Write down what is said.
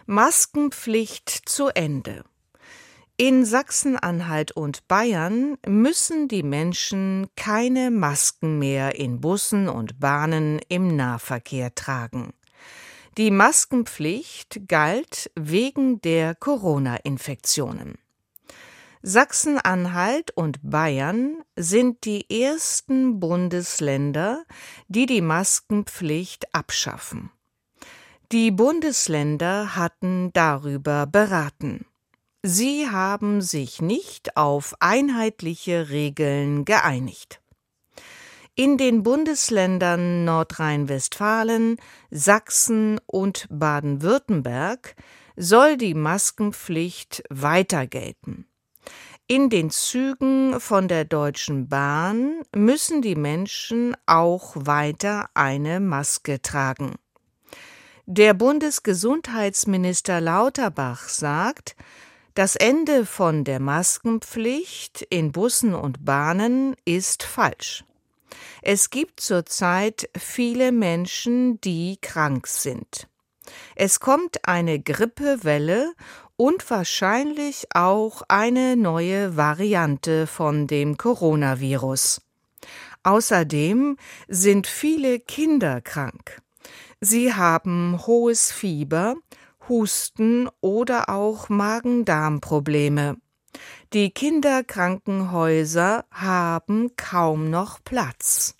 Maskenpflicht zu Ende. In Sachsen-Anhalt und Bayern müssen die Menschen keine Masken mehr in Bussen und Bahnen im Nahverkehr tragen. Die Maskenpflicht galt wegen der Corona-Infektionen. Sachsen-Anhalt und Bayern sind die ersten Bundesländer, die die Maskenpflicht abschaffen. Die Bundesländer hatten darüber beraten. Sie haben sich nicht auf einheitliche Regeln geeinigt. In den Bundesländern Nordrhein-Westfalen, Sachsen und Baden-Württemberg soll die Maskenpflicht weiter gelten. In den Zügen von der Deutschen Bahn müssen die Menschen auch weiter eine Maske tragen. Der Bundesgesundheitsminister Lauterbach sagt, das Ende von der Maskenpflicht in Bussen und Bahnen ist falsch. Es gibt zurzeit viele Menschen, die krank sind. Es kommt eine Grippewelle und wahrscheinlich auch eine neue Variante von dem Coronavirus. Außerdem sind viele Kinder krank. Sie haben hohes Fieber, Husten oder auch Magen-Darm-Probleme. Die Kinderkrankenhäuser haben kaum noch Platz.